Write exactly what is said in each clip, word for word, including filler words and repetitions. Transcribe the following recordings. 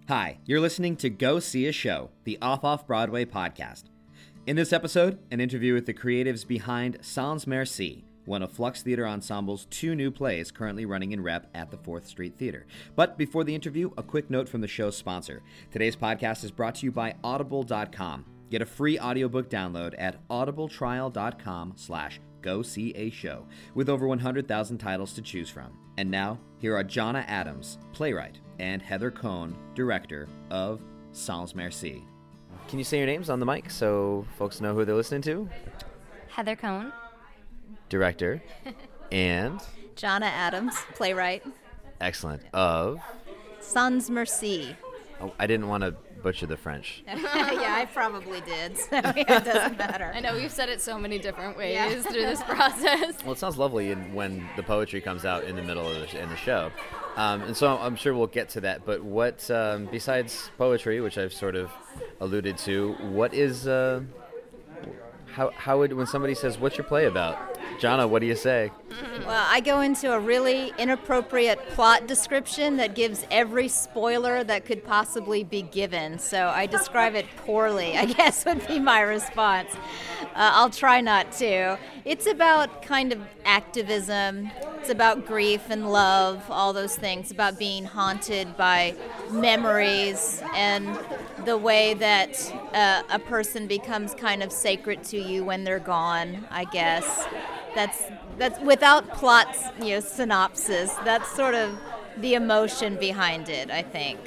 Hi, you're listening to Go See a Show, the Off-Off-Broadway podcast. In this episode, an interview with the creatives behind Sans Merci, one of Flux Theater Ensemble's two new plays currently running in rep at the fourth Street Theater. But before the interview, a quick note from the show's sponsor. Today's podcast is brought to you by Audible dot com. Get a free audiobook download at audibletrial.com slash go see a show with over one hundred thousand titles to choose from. And now, here are Jonna Adams, playwright, and Heather Cohn, director of Sans Merci. Can you say your names on the mic so folks know who they're listening to? Heather Cohn, director, and Jonna Adams, playwright. Excellent. Of Sans Merci. Oh, I didn't want to butcher the French. Yeah, I probably did, so it doesn't matter. I know we've said it so many different ways Yeah. through this process. Well, it sounds lovely in, when the poetry comes out in the middle of the, in the show. Um, and so I'm sure we'll get to that. But what, um, besides poetry, which I've sort of alluded to, what is, uh, how, how would, when somebody says, what's your play about? Jonna, what do you say? Well, I go into a really inappropriate plot description that gives every spoiler that could possibly be given. So I describe it poorly, I guess would be my response. Uh, I'll try not to. It's about kind of activism. It's about grief and love, all those things, about being haunted by memories and the way that uh, a person becomes kind of sacred to you when they're gone, I guess. That's that's without plots, you know, synopsis. That's sort of the emotion behind it, I think.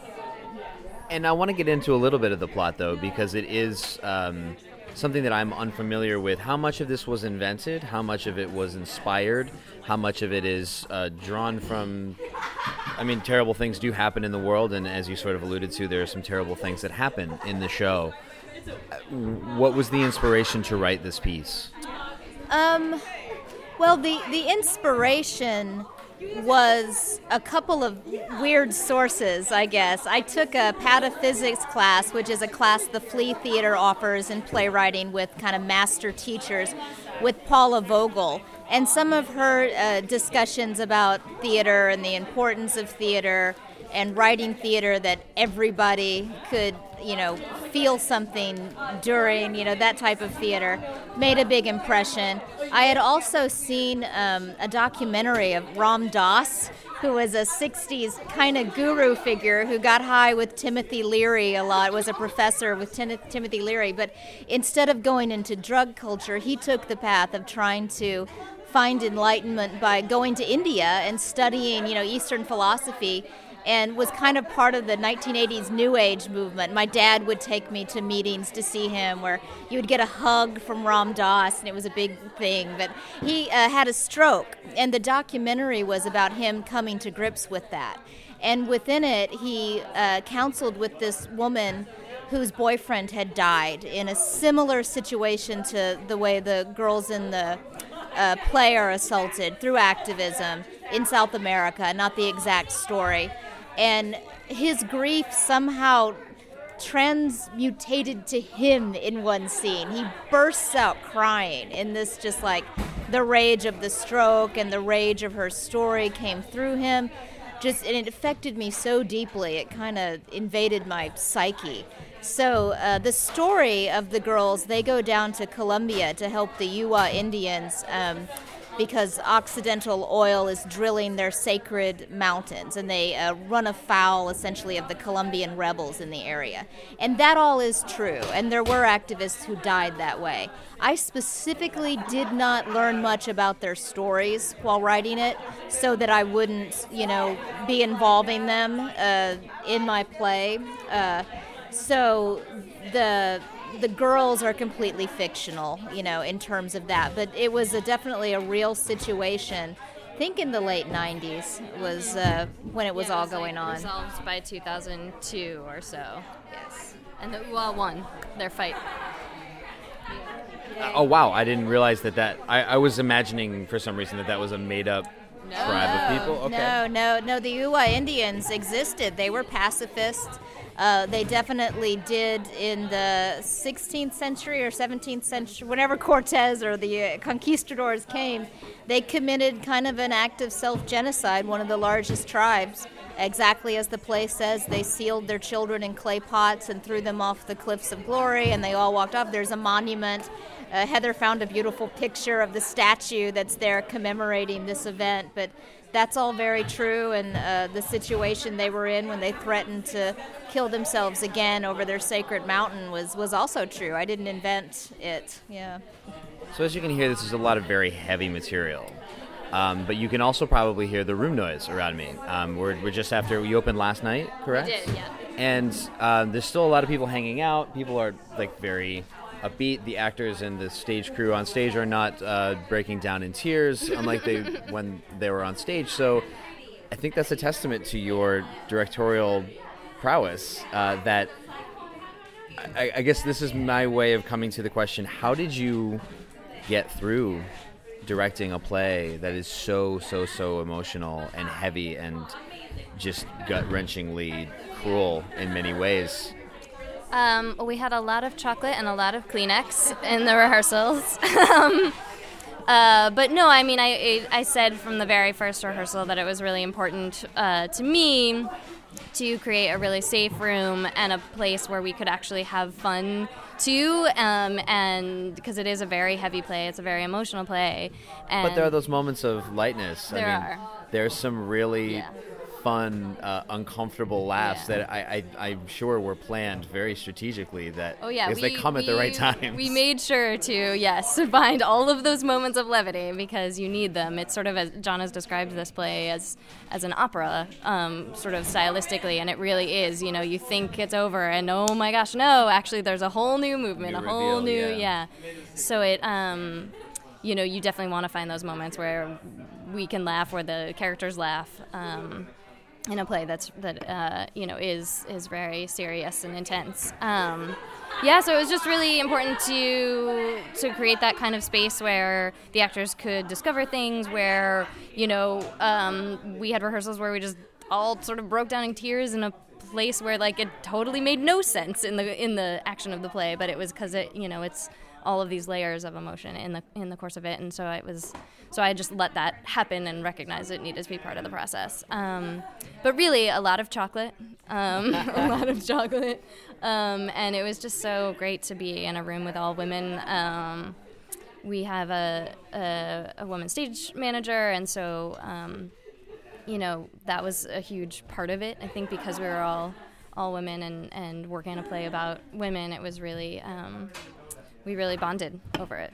And I want to get into a little bit of the plot, though, because it is um, something that I'm unfamiliar with. How much of this was invented? How much of it was inspired? How much of it is uh, drawn from... I mean, terrible things do happen in the world, and as you sort of alluded to, there are some terrible things that happen in the show. What was the inspiration to write this piece? Um, well, the, the inspiration was a couple of weird sources, I guess. I took a pataphysics class, which is a class the Flea Theater offers in playwriting with kind of master teachers, with Paula Vogel. And some of her uh, discussions about theater and the importance of theater and writing theater that everybody could, you know, feel something during, you know, that type of theater made a big impression. I had also seen um, a documentary of Ram Dass, who was a sixties kind of guru figure who got high with Timothy Leary a lot, was a professor with Tim- Timothy Leary, but instead of going into drug culture, he took the path of trying to find enlightenment by going to India and studying, you know, Eastern philosophy, and was kind of part of the nineteen eighties New Age movement. My dad would take me to meetings to see him where you would get a hug from Ram Dass, and it was a big thing. But he uh, had a stroke, and the documentary was about him coming to grips with that. And within it, he uh, counseled with this woman whose boyfriend had died in a similar situation to the way the girls in the uh, play are assaulted through activism in South America, not the exact story. And his grief somehow transmutated to him in one scene. He bursts out crying in this, just like the rage of the stroke and the rage of her story came through him. Just, and it affected me so deeply, it kind of invaded my psyche. So uh, the story of the girls, they go down to Colombia to help the Yuwa Indians um, because Occidental Oil is drilling their sacred mountains, and they uh, run afoul, essentially, of the Colombian rebels in the area. And that all is true, and there were activists who died that way. I specifically did not learn much about their stories while writing it, so that I wouldn't, you know, be involving them uh, in my play. Uh, so the... The girls are completely fictional, you know, in terms of that. But it was a, definitely a real situation. I think in the late nineties was uh, when it was yeah, it all was going like on. Resolved by two thousand two or so. Yes. And the U A won their fight. Uh, oh, wow. I didn't realize that that... I, I was imagining, for some reason, that that was a made-up No. tribe of people. Okay. No, no, no. The Yuwa Indians existed. They were pacifists. Uh, they definitely did in the sixteenth century or seventeenth century, whenever Cortez or the uh, conquistadors came, they committed kind of an act of self-genocide, one of the largest tribes, exactly as the play says. They sealed their children in clay pots and threw them off the cliffs of glory, and they all walked off. There's a monument. Uh, Heather found a beautiful picture of the statue that's there commemorating this event, but that's all very true, and uh, the situation they were in when they threatened to kill themselves again over their sacred mountain was, was also true. I didn't invent it, yeah. So as you can hear, this is a lot of very heavy material. Um, but you can also probably hear the room noise around me. Um, we're, we're just after, we opened last night, correct? We did, yeah. And uh, there's still a lot of people hanging out. People are like very upbeat. The actors and the stage crew on stage are not uh, breaking down in tears, unlike they when they were on stage. So I think that's a testament to your directorial prowess. Uh, that I, I guess this is my way of coming to the question: how did you get through directing a play that is so so so emotional and heavy and just gut-wrenchingly cruel in many ways? Um, we had a lot of chocolate and a lot of Kleenex in the rehearsals. um, uh, but no, I mean, I I said from the very first rehearsal that it was really important uh, to me to create a really safe room and a place where we could actually have fun too, um, and because it is a very heavy play, it's a very emotional play. And but there are those moments of lightness. There I mean, are. There's some really Yeah. fun, uh, uncomfortable laughs Yeah. that I, I, I'm sure were planned very strategically. That Oh yeah, because we, they come at the we- right times. We made sure to, yes, find all of those moments of levity because you need them. It's sort of, as John has described this play as as an opera, um, sort of stylistically, and it really is. You know, you think it's over, and oh my gosh, no, actually, there's a whole new movement, New a whole reveal, new, yeah. yeah. So it, um, you know, you definitely want to find those moments where we can laugh, where the characters laugh. Um, in a play that's that uh, you know is is very serious and intense. Um, yeah, so it was just really important to to create that kind of space where the actors could discover things. Where you know um, we had rehearsals where we just all sort of broke down in tears in a place where like it totally made no sense in the in the action of the play, but it was because it you know it's all of these layers of emotion in the in the course of it, and so it was. So I just let that happen and recognize it needed to be part of the process. Um, but really, a lot of chocolate, um, a lot of chocolate, um, and it was just so great to be in a room with all women. Um, we have a, a a woman stage manager, and so um, you know that was a huge part of it. I think because we were all all women and and working a play about women, it was really um, we really bonded over it.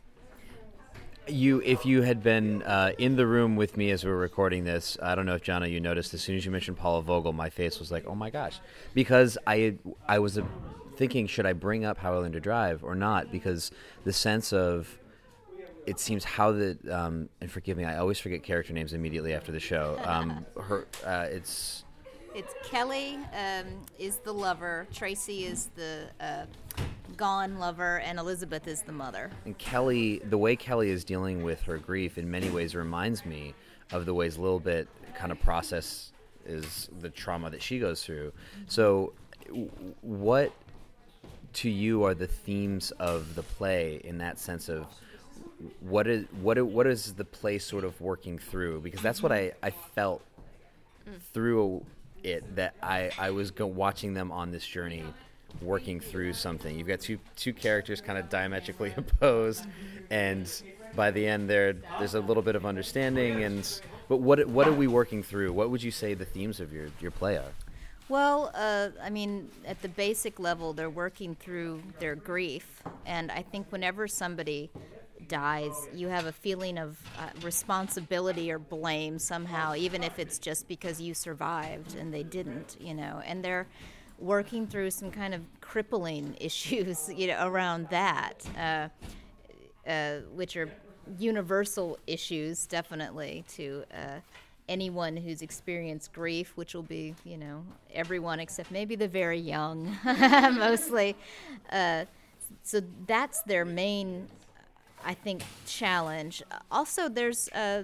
You, if you had been uh, in the room with me as we were recording this, I don't know if Jana, you noticed. As soon as you mentioned Paula Vogel, my face was like, "Oh my gosh," because I, I was uh, thinking, should I bring up How I Learned to Drive or not? Because the sense of, it seems how the, um, and forgive me, I always forget character names immediately after the show. Um, her, uh, it's. It's Kelly um, is the lover, Tracy is the uh, gone lover, and Elizabeth is the mother. And Kelly, the way Kelly is dealing with her grief in many ways reminds me of the ways Lil Bit kind of process is the trauma that she goes through. So w- what to you are the themes of the play in that sense of what is what what is the play sort of working through? Because that's what I, I felt through it, that I, I was go watching them on this journey working through something. You've got two two characters kind of diametrically opposed, and by the end there there's a little bit of understanding. And but what what are we working through? What would you say the themes of your, your play are? Well, uh, I mean, at the basic level, they're working through their grief, and I think whenever somebody dies, you have a feeling of uh, responsibility or blame somehow, even if it's just because you survived and they didn't, you know, and they're working through some kind of crippling issues, you know, around that, uh, uh, which are universal issues, definitely, to uh, anyone who's experienced grief, which will be, you know, everyone except maybe the very young, mostly. Uh, so that's their main, I think, challenge. Also, there's uh,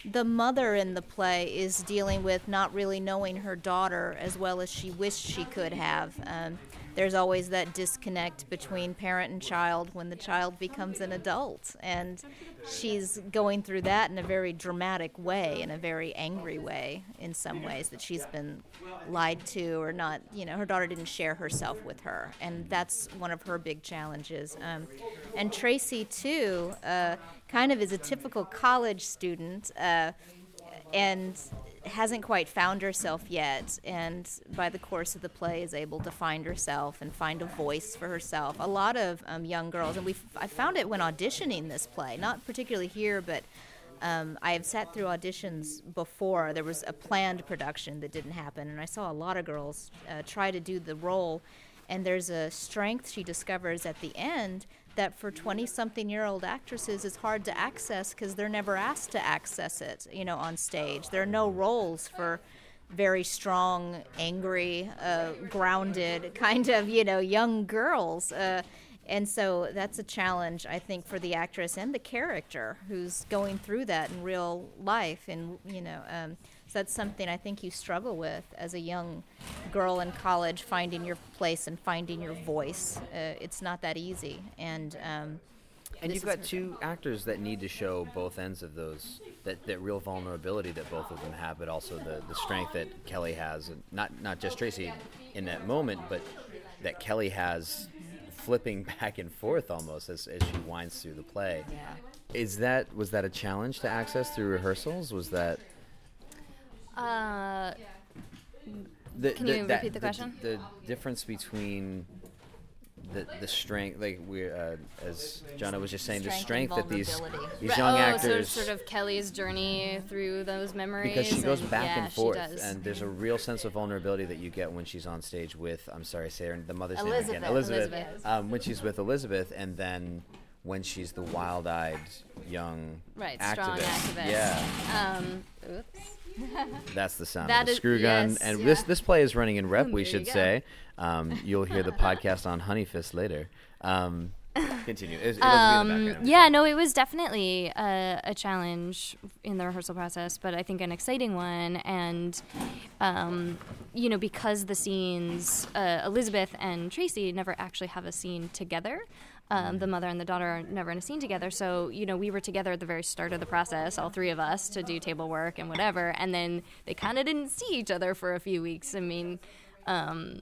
the mother in the play is dealing with not really knowing her daughter as well as she wished she could have. Um, there's always that disconnect between parent and child when the child becomes an adult, and she's going through that in a very dramatic way, in a very angry way in some ways, that she's been lied to or not, you know, her daughter didn't share herself with her, and that's one of her big challenges. Um, and Tracy, too, uh, kind of is a typical college student, uh, and hasn't quite found herself yet, and by the course of the play is able to find herself and find a voice for herself. A lot of um, young girls, and we I found it when auditioning this play, not particularly here, but um, I have sat through auditions before. There was a planned production that didn't happen, and I saw a lot of girls uh, try to do the role, and there's a strength she discovers at the end that for twenty-something-year-old actresses is hard to access because they're never asked to access it, you know, on stage. There are no roles for very strong, angry, uh, grounded kind of, you know, young girls. Uh, and so that's a challenge, I think, for the actress and the character who's going through that in real life. And, you know, um, so that's something I think you struggle with as a young girl in college, finding your place and finding your voice. Uh, it's not that easy. And um, and you've got two actors that need to show both ends of those, that, that real vulnerability that both of them have, but also the, the strength that Kelly has, and not not just Tracy in that moment, but that Kelly has flipping back and forth almost as, as she winds through the play. Yeah. Is that was that a challenge to access through rehearsals? Was that Uh, the, Can the, you that, repeat the question? The, the difference between the the strength, like we, uh, as Jonna was just saying, the strength and that these vulnerability. these Right, young oh, actors, so sort of Kelly's journey through those memories. because she goes and, back yeah, and forth, she does. and there's a real sense of vulnerability that you get when she's on stage with, I'm sorry, say her, the mother's name Elizabeth. again, Elizabeth. Elizabeth. Um, when she's with Elizabeth, and then when she's the wild-eyed young right, activist. strong activist. Yeah. Um, oops. That's the sound That of the is- screw gun. yes, and yeah. this this play is running in rep, Mm, we there should you go. say. Um, you'll hear the podcast on Honey Fist later. Um, continue. It, it wasn't Um, me in the background. yeah, no, it was definitely a, a challenge in the rehearsal process, but I think an exciting one. And, um, you know, because the scenes, uh, Elizabeth and Tracy never actually have a scene together. Um, the mother and the daughter are never in a scene together. So, you know, we were together at the very start of the process, all three of us, to do table work and whatever. And then they kind of didn't see each other for a few weeks. I mean, um,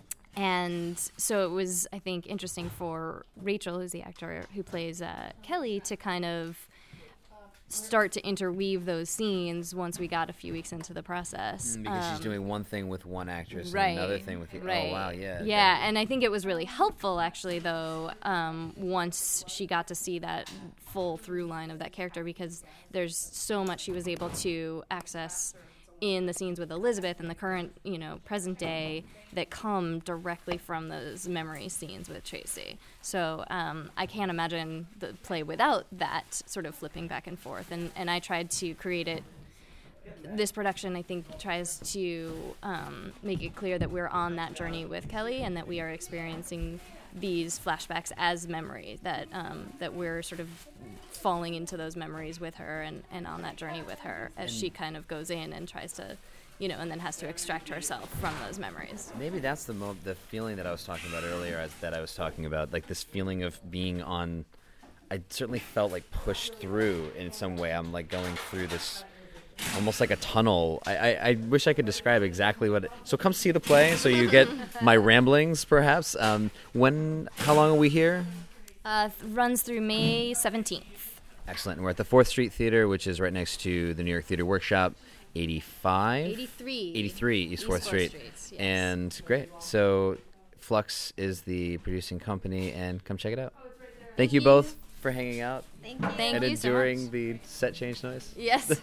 and so it was, I think, interesting for Rachel, who's the actor who plays uh, Kelly, to kind of start to interweave those scenes once we got a few weeks into the process. Mm, because she's Um, doing one thing with one actress right, and another thing with the right. oh wow yeah yeah and I think it was really helpful actually though um, once she got to see that full through line of that character, because there's so much she was able to access in the scenes with Elizabeth in the current, you know, present day that come directly from those memory scenes with Tracy. So um, I can't imagine the play without that sort of flipping back and forth. And, and I tried to create it. This production, I think, tries to um, make it clear that we're on that journey with Kelly and that we are experiencing these flashbacks as memories, that um, that we're sort of falling into those memories with her and, and on that journey with her as she kind of goes in and tries to, you know, and then has to extract herself from those memories. Maybe that's the mo- the feeling that I was talking about earlier, as that I was talking about, like this feeling of being on. I certainly felt like pushed through in some way. I'm like going through this, almost like a tunnel. I, I, I wish I could describe exactly what. It, so come see the play, so you get my ramblings, perhaps. Um, when? How long are we here? Uh, th- runs through May seventeenth. Excellent. And we're at the Fourth Street Theater, which is right next to the New York Theater Workshop, eighty-five? eighty-three. eighty-three East, East fourth fourth Street. Street, yes. And great. So Flux is the producing company, and come check it out. Thank you both for hanging out Thank you. Thank and you so enduring much. the set change noise. Yes.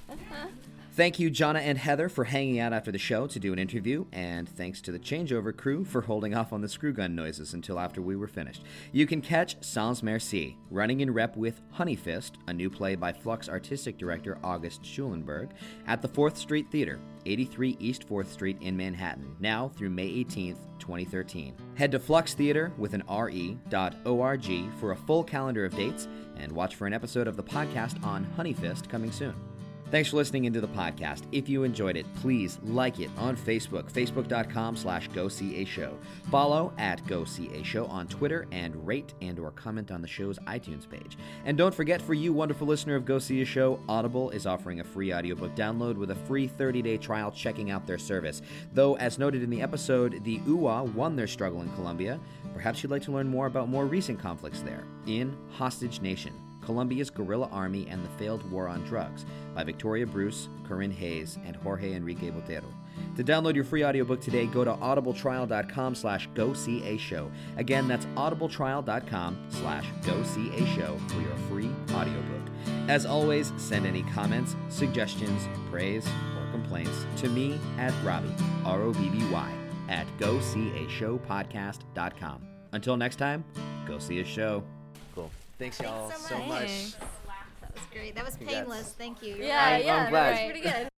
Thank you, Jonna and Heather, for hanging out after the show to do an interview, and thanks to the changeover crew for holding off on the screw gun noises until after we were finished. You can catch Sans Merci, running in rep with Honey Fist, a new play by Flux artistic director August Schulenberg, at the Fourth Street Theater, eighty-three East fourth Street in Manhattan, now through May eighteenth, twenty thirteen. Head to Flux Theater with an R E dot org for a full calendar of dates, and watch for an episode of the podcast on Honey Fist coming soon. Thanks for listening into the podcast. If you enjoyed it, please like it on Facebook, facebook.com slash go see a show. Follow at Go See a Show on Twitter, and rate and or comment on the show's iTunes page. And don't forget, for you wonderful listener of Go See a Show, Audible is offering a free audiobook download with a free thirty-day trial checking out their service. Though, as noted in the episode, the U A won their struggle in Colombia, perhaps you'd like to learn more about more recent conflicts there. In Hostage Nation, Colombia's guerrilla army and the failed war on drugs, by Victoria Bruce, Corinne Hayes, and Jorge Enrique Botero. To download your free audiobook today, go to audibletrial.com slash go see a show. Again, that's audibletrial.com slash go see a show for your free audiobook. As always, send any comments, suggestions, praise, or complaints to me at Robbie, R O B B Y, at go see a show podcast dot com. Until next time, go see a show. Cool. Thanks, y'all, Thanks so so much. much. That was great. That was Congrats. painless. Thank you. You're Yeah, I'm- yeah, I'm glad. that was pretty good.